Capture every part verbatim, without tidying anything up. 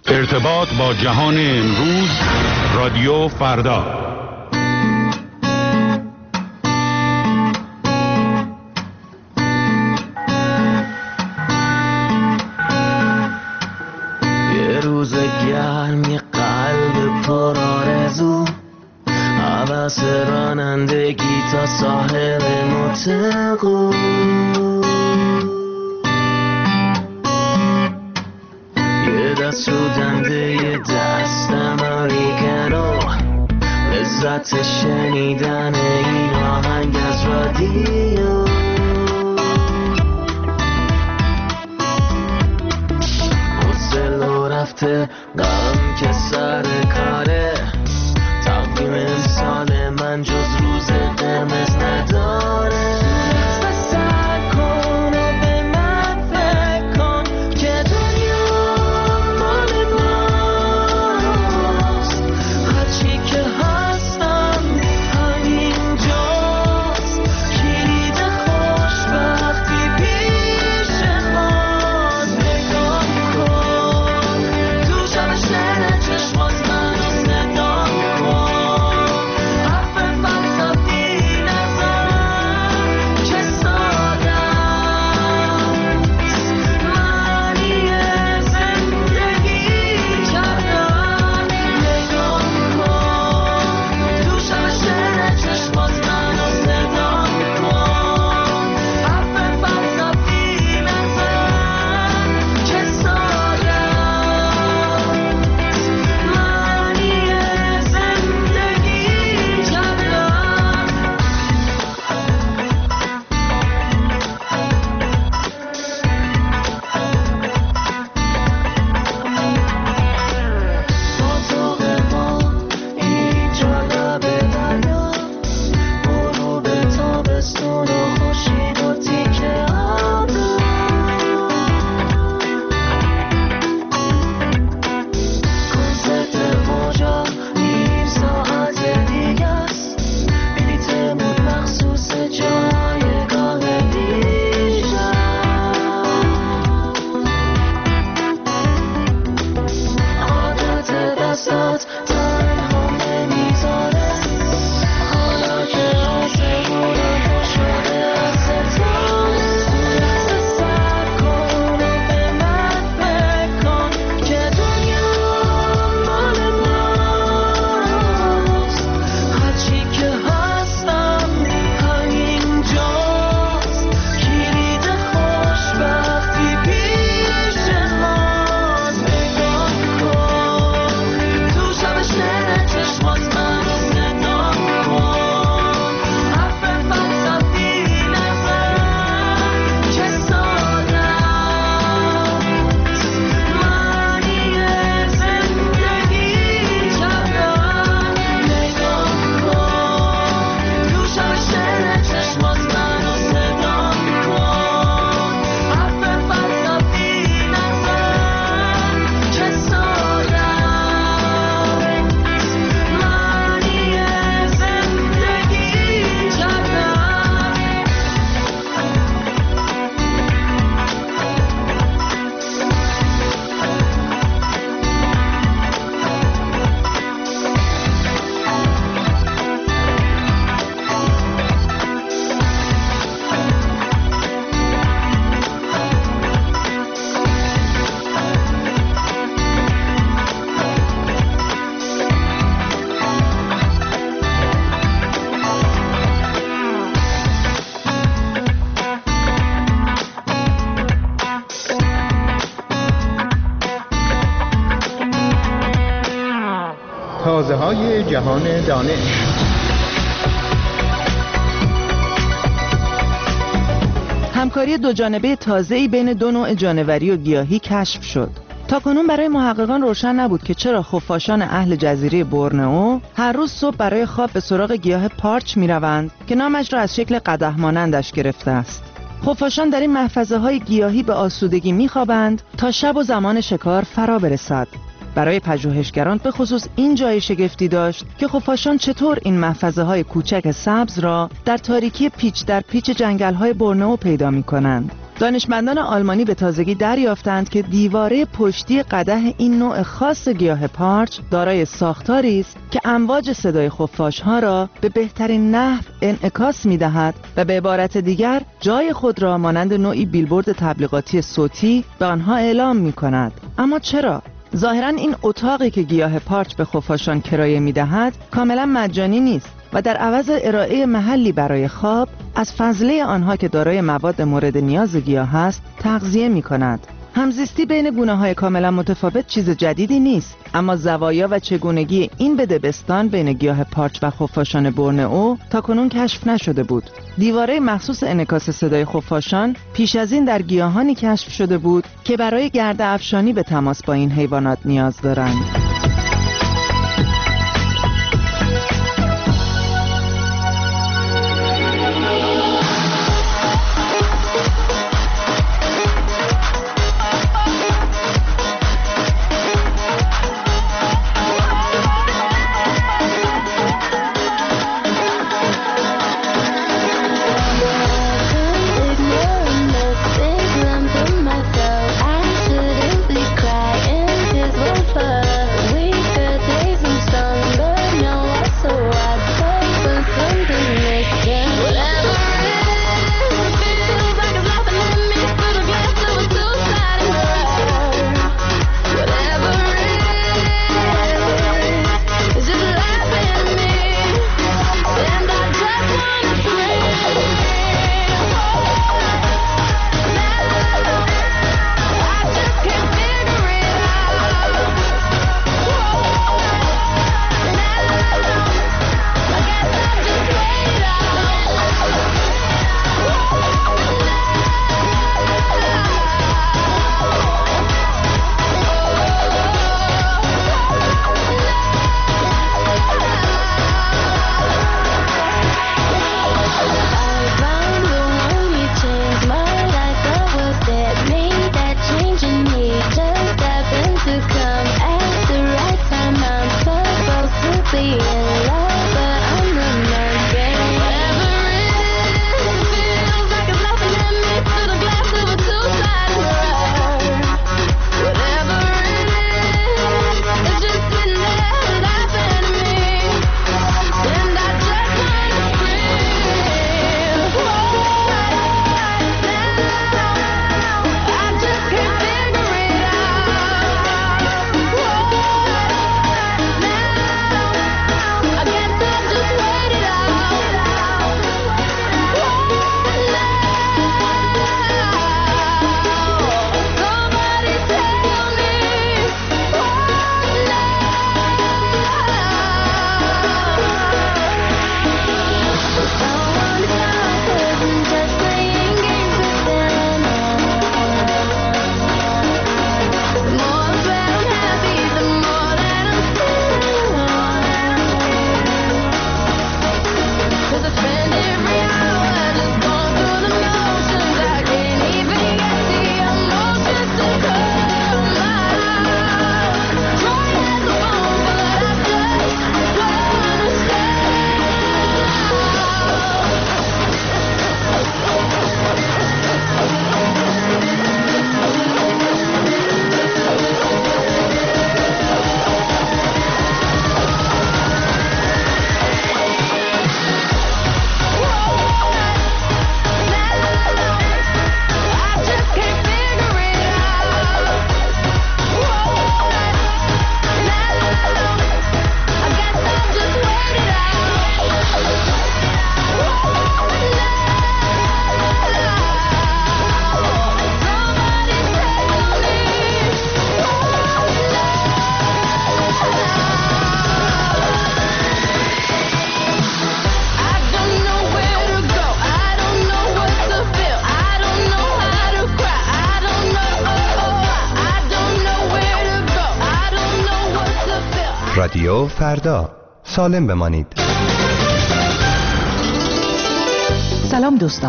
ارتباط با جهان امروز، رادیو فردا. یه روز گرم، یه قلب پر آرزو، هوس رانندگی تا ساحل متقو، یه دست سودنده، یه دست امریکنو، لذت شنیدن این آهنگ از رادیو. حوصله رفته، غم که سر کاره، تقویم امسال من جز روز قرمز نداره. تازه های جهان دانش. همکاری دو جانبه تازه‌ای بین دو نوع جانوری و گیاهی کشف شد. تاکنون برای محققان روشن نبود که چرا خفاشان اهل جزیره بورنئو هر روز صبح برای خواب به سراغ گیاه پارچ می‌روند که نامش را از شکل قدح مانندش گرفته است. خفاشان در این محفظه‌های گیاهی به آسودگی می‌خوابند تا شب و زمان شکار فرا برسد. برای پژوهشگران به خصوص این جای شگفتی داشت که خفاشان چطور این محفظه‌های کوچک سبز را در تاریکی پیچ در پیچ جنگل‌های بورنئو پیدا می‌کنند. دانشمندان آلمانی به تازگی دریافتند که دیواره پشتی قدح این نوع خاص گیاه پارچ دارای ساختاری است که امواج صدای خفاش‌ها را به بهترین نحو انعکاس می‌دهد و به عبارت دیگر جای خود را مانند نوعی بیلبورد تبلیغاتی صوتی به آنها اعلام می‌کند. اما چرا؟ ظاهراً این اتاقی که گیاه پارچ به خفاشان کرایه می‌دهد کاملاً مجانی نیست و در عوض ارائه محلی برای خواب از فضله آنها که دارای مواد مورد نیاز گیاه است تغذیه می‌کند. همزیستی بین گونه‌های کاملا متفاوت چیز جدیدی نیست، اما زوایا و چگونگی این بدبستان بین گیاه پارچ و خفاشان بورنئو تاکنون کشف نشده بود. دیواره مخصوص انعکاس صدای خفاشان پیش از این در گیاهانی کشف شده بود که برای گرد افشانی به تماس با این حیوانات نیاز دارند. رادیو فردا، سالم بمانید. سلام دوستان،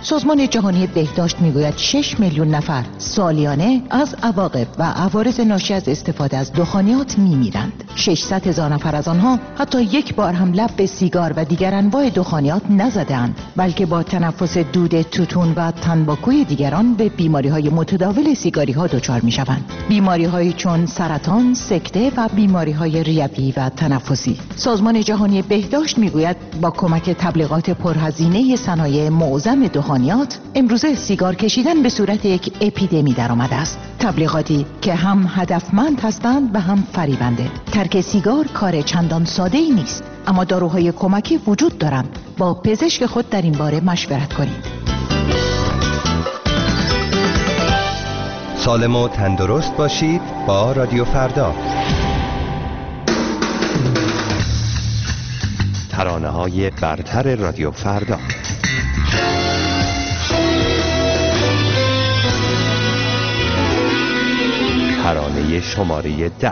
سازمان جهانی بهداشت میگوید شش میلیون نفر سالیانه از عواقب و عوارض ناشی از استفاده از دخانیات میمیرند. ششصد هزار نفر از آنها حتی یک بار هم لب به سیگار و دیگر انواع دخانیات نزدند، بلکه با تنفس دود توتون و تنباکوی دیگران به بیماری‌های متداول سیگاری‌ها دچار می‌شوند. بیماری‌هایی چون سرطان، سکته و بیماری‌های ریوی و تنفسی. سازمان جهانی بهداشت میگوید با کمک تبلیغات پرهزینه صنایع معظم دخانیات امروزه سیگار کشیدن به صورت یک اپیدمی درآمده است. تبلیغاتی که هم هدفمند هستند و هم فریبنده. ترک سیگار کار چندان ساده‌ای نیست، اما داروهای کمکی وجود دارند. با پزشک خود در این باره مشورت کنید. سالم و تندرست باشید با رادیو فردا. ترانه‌های برتر رادیو فردا. ترانه شماره ده.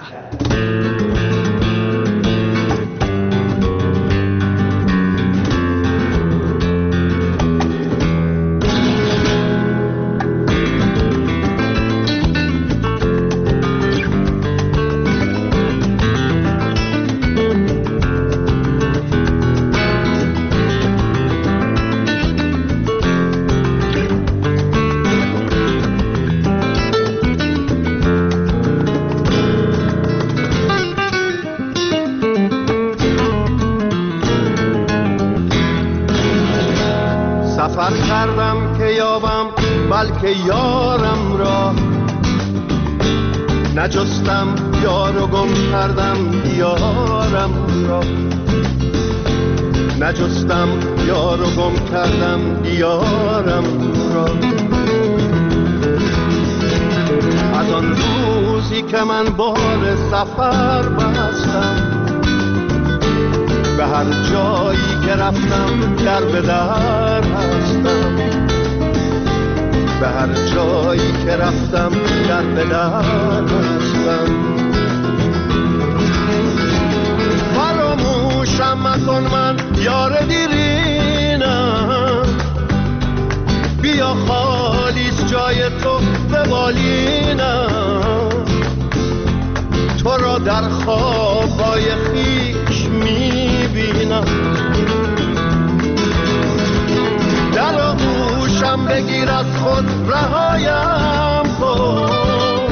سفر کردم که یابم بلکه یارم را، نجستم یار و گم کردم یارم را، نجستم یار و گم کردم یارم را. از آن روزی که من بار سفر بستم، به هر جایی که رفتم در به در هستم، به هر جایی که رفتم در به در هستم. فراموشم مکن من یار دیرینم، بیا خالیست جای تو به بالینم. تو را در خوابای خویش میبینم، در آغوشم بگیر از خود رهایم کن.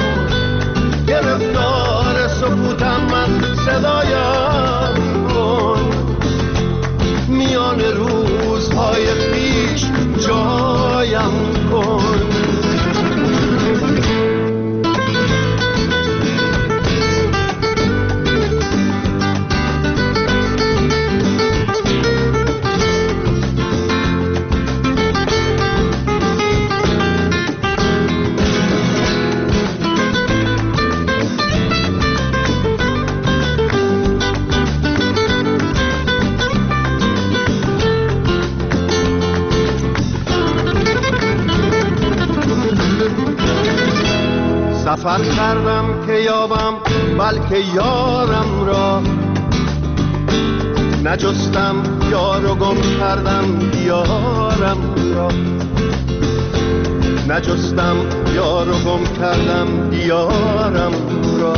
گرفتار سکوتم من صدایم کن، میان روزهای خویش جایم کن. سفر کردم که یابم بلکه یارم را، نجستم یار و گم کردم یارم را، نجستم یار و گم کردم یارم را.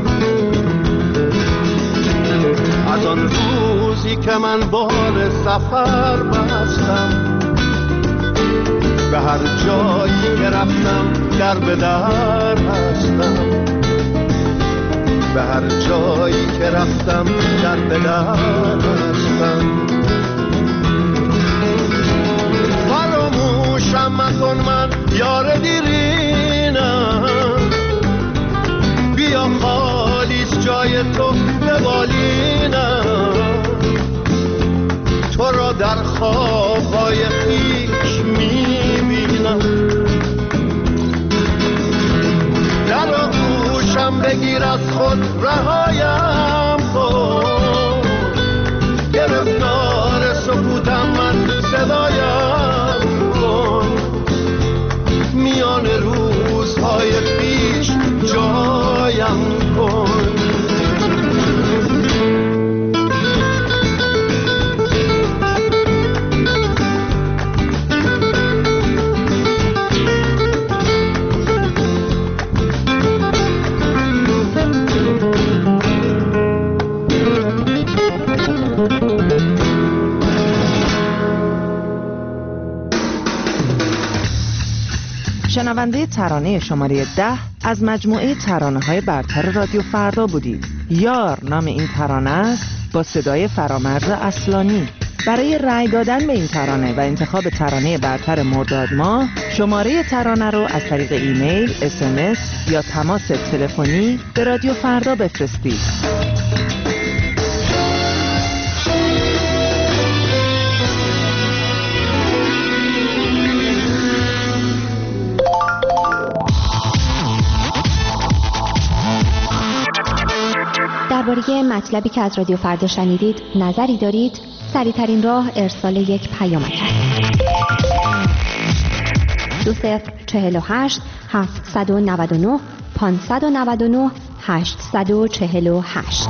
از آن روزی که من بار سفر بستم، به هر جایی که رفتم در به در هستم، به هر جایی که رفتم در به در هستم. فراموشم مکن من یار دیرینم، بیا خالیست جای تو به بالینم. تو را در خوابای خویش میبینم، در آغوشم بگیر از خود رهایم کن. گرفتار سکوتم من صدایم کن، میان روزهای خویش جایم کن. شنونده ترانه شماره ده از مجموعه ترانه‌های برتر رادیو فردا بودید. یار نام این ترانه است با صدای فرامرز اصلانی. برای رأی دادن به این ترانه و انتخاب ترانه برتر مرداد ماه شماره ترانه رو از طریق ایمیل، اس ام اس یا تماس تلفنی به رادیو فردا بفرستید. درباره مطلبی که از رادیو فردا شنیدید نظری دارید؟ سریع‌ترین راه ارسال یک پیامک است. دو صفر چهل و هشت هفتصد و نود و نه پانصد و نود و نه هشتصد و چهل و هشت.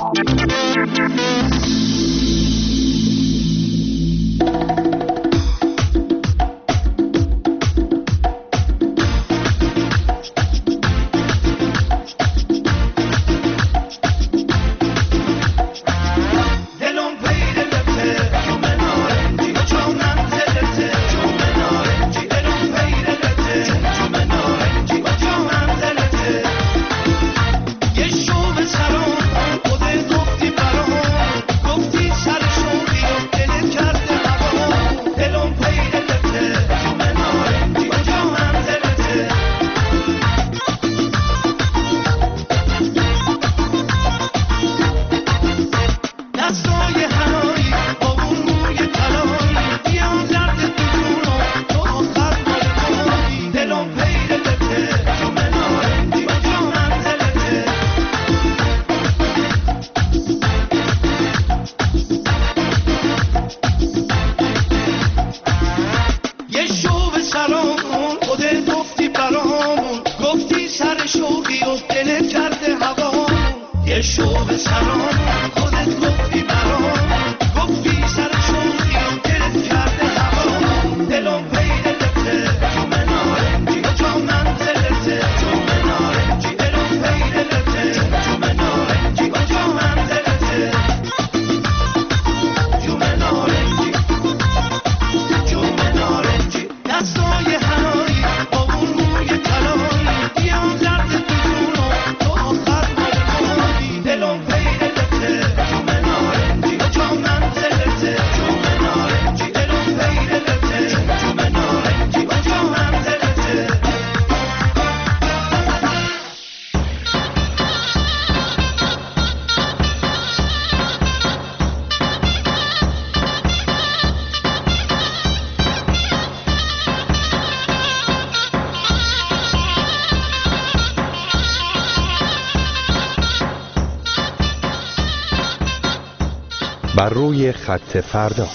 بر روی خط فردا.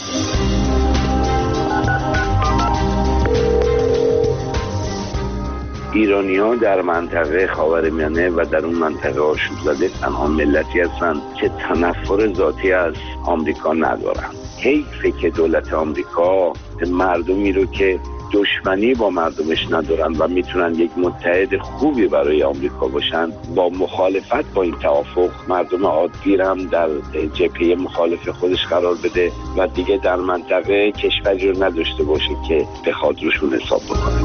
ایرانی‌ها در منطقه خاورمیانه و در اون منطقه آشوب زده تنها ملتی هستند که تنفر ذاتی از آمریکا ندارند. حیفه که دولت آمریکا مردمی رو که دشمنی با مردمش ندارن و میتونن یک متحد خوبی برای آمریکا باشن، با مخالفت با این توافق مردم عادی هم در جبهه مخالف خودش قرار بده و دیگه در منطقه کشوری رو نداشته باشه که بخواد روشون حساب بکنه.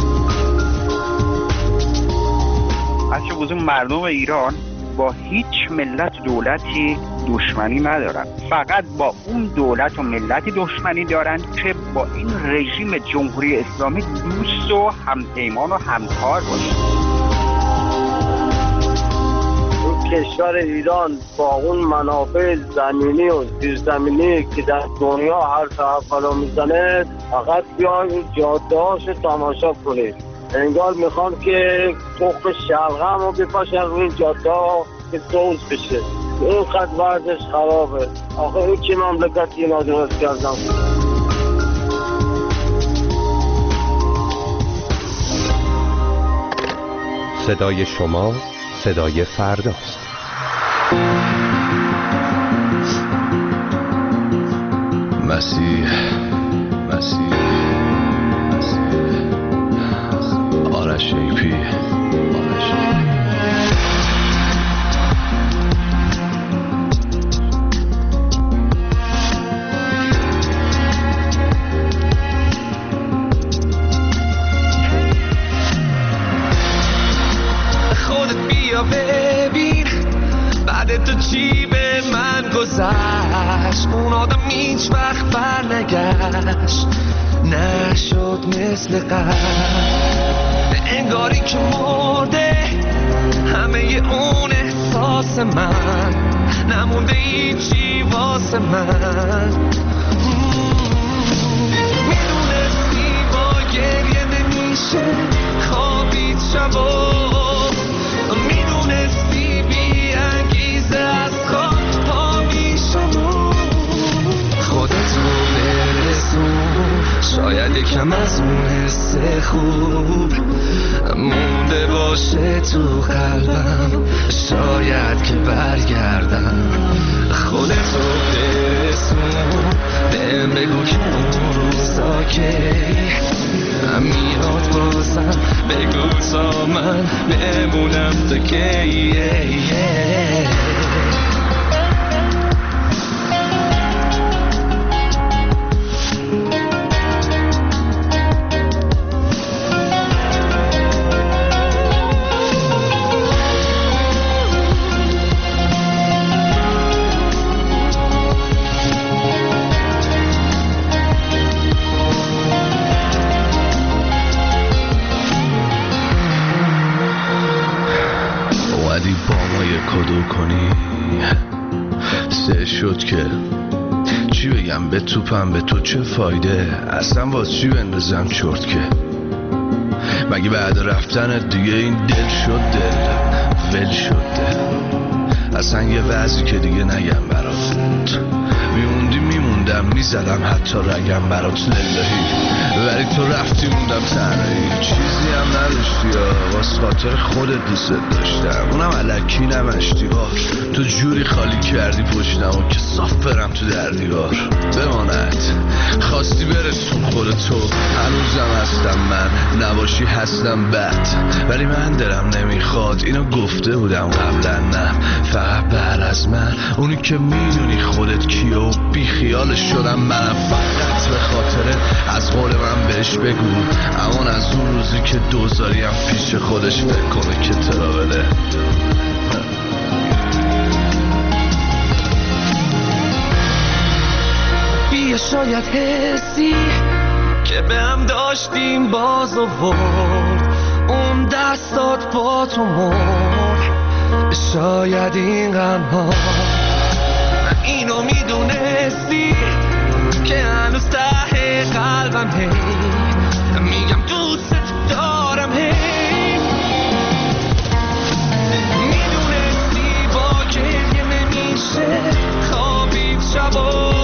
از چه بزرگ مردم ایران با هیچ ملت دولتی دشمنی ندارن، فقط با اون دولت و ملتی دشمنی دارن که با این رژیم جمهوری اسلامی دوست و همپیمان و همکار باشه. کشور ایران با اون منافع زمینی و زیرزمینی که در دنیا هر طرف فرا میزنه، فقط بیان این جاده هاشو تماشا کنید. انگار میخوان که تخم شلغم رو بپاشن روی این جاده ها که سوز بشه. این خط ورزش خرابه. آخه این چه مملکتی نادرست کردم. صدای شما صدای فرداست. مسیح مسیح مسیح آرش ایپی آرش چی به من گذشت، اون آدم هیچ وقت بر نگشت، نشد مثل قبل، انگاری که مرده همه اون احساس من، نمونده هیچی واسه من. میدونستی با گریه نمیشه خوابید شبا، میدونستی بی انگیزه از خواب پا میشم، خودتو برسون، شاید یکم از اون حس خوب مونده باشه تو قلبم، شاید که برگردم. خودتو برسون، بهم بگو که اون روزا که میاد بازم، بگو تا من بمونم تا کی. کدو کنی سه شد که چی بگم به توپم، به تو چه فایده، اصلا باز چی بندازم چرت که مگه بعد رفتن دیگه این دل شد دل ول شد دل، اصلا یه وضعی که دیگه نگم برات، میموندی میموندم میزدم حتی رگم برات للهی، ولی تو رفتی موندم تنهایی، چیزی هم نداشتی یا واسه خاطر خودت دوست داشتم، اونم الکی نمشتی بار، تو جوری خالی کردی پشتمو که صاف برم تو در دیوار. بماند خواستی برسون خودتو، هنوزم هستم من، نباشی هستم بد، ولی من دلم نمیخواد، اینو گفته بودم قبلا، نه فقط بعد از من، اونی که میدونی خودت کیه و بی خیالش شدم منم، فقط به خاطر از قول من بهش بگو، امان از اون روزی که دوزاریم پیش خودش فکر کنه که ترا بده. بیا شاید حسی که به هم داشتیم باز آورد، اون دستات با تو مرد، شاید این غم ها اینو میدونستی که هنوز ته قلبم هی میگم دوست دارم، هی میدونستی با گریه نمیشه خوابید شبا،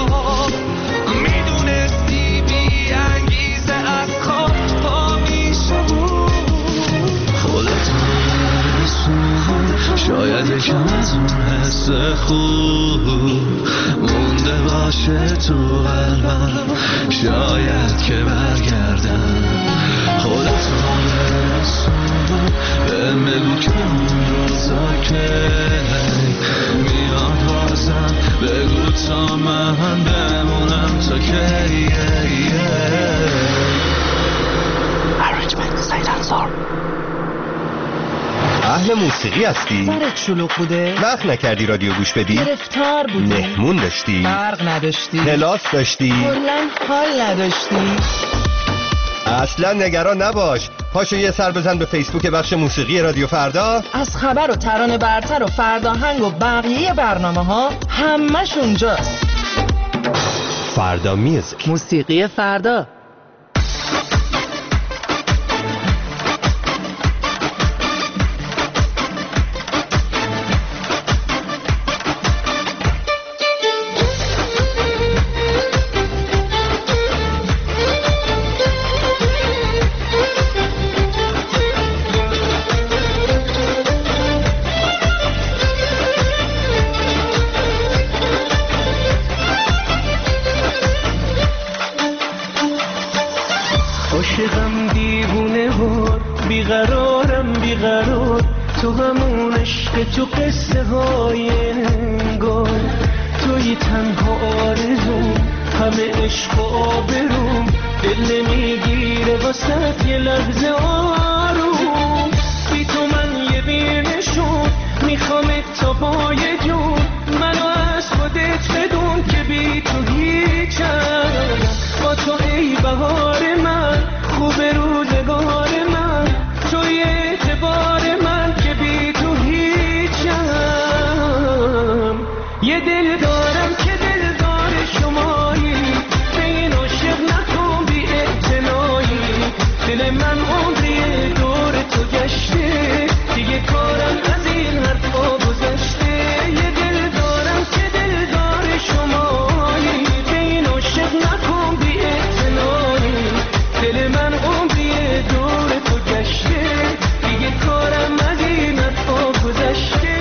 میدونستی بی انگیزه از خواب پا میشم، خودت برسون، شاید یکم از اون حس خوب مونده باشه تو قلبم، شاید که برگردم. خودت برسون، بهم بگو که اون روزا که میاد بازم، بگو تا من بمونم تا کی. Arrangement سعید انصار. اهل موسیقی هستی؟ سرت شلوغ بوده؟ وقت نکردی رادیو گوش بدی؟ گرفتار بودی؟ مهمون داشتی؟ برق نداشتی؟ کلاس داشتی؟ کلاً حال نداشتی؟ اصلا نگران نباش، پاشو یه سر بزن به فیسبوک بخش موسیقی رادیو فردا، از خبر و ترانه برتر و فرداهنگ و بقیه برنامه ها همش اونجاست. فردا میوزیک، موسیقی فردا. عاشقم دیوونه وار، بیقرارم بیقرار، تو همون عشق تو قصه های انگار، توی تنها آرزوم، همه عشق و آبروم، دل نمیگیره واسه یه لحظه آروم، بی تو من یه بینشون، میخوام تا پای جون، یه دل دارم که دلدار شمایی، به این عاشق نکن بی اعتنایی. دل من عمری دور تو گشته، دیگه کارم از این حرفا گذشته. یه دل دارم که دلدار شمایی، به این عاشق نکن بی اعتنایی. دل من عمری دور تو گشته، دیگه کارم از این حرفا گذشته.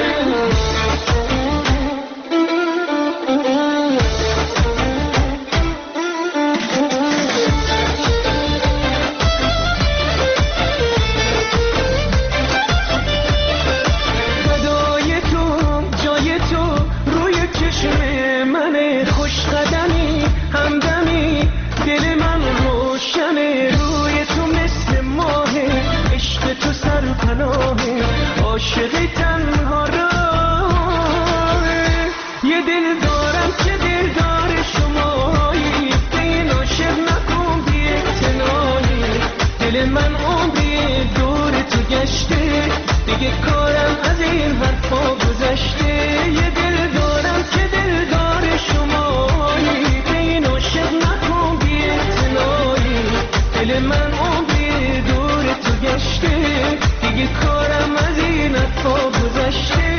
عاشقی تنها راه، یه دل دارم که دلدار شمایی، به این عاشق نکن بی اعتنایی. دل من عمری دور تو گشته، دیگه کارم از این حرفا گذشته. یه دل دارم که دلدار شمایی، به این عاشق نکن بی اعتنایی. دل من عمری دور تو گشته، دیگه کارم از این حرفا گذشته.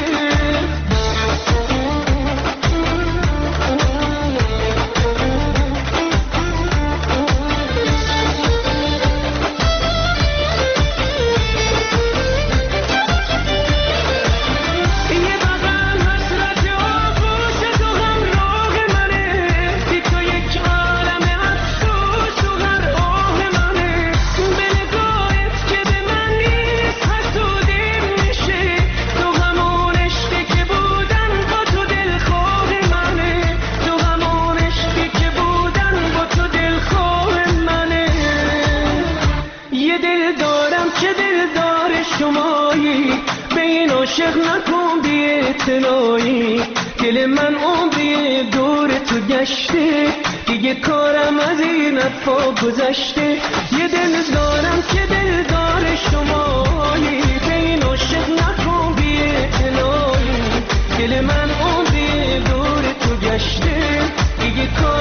عاشق نکن بی اعتنایی. دل من عمری دور تو گشته، دیگه کارم از این حرفا گذشته. یه دل دارم که دلدار شمایی، به این عاشق نکن بی اعتنایی. دل من عمری دور تو گشته، دیگه کارم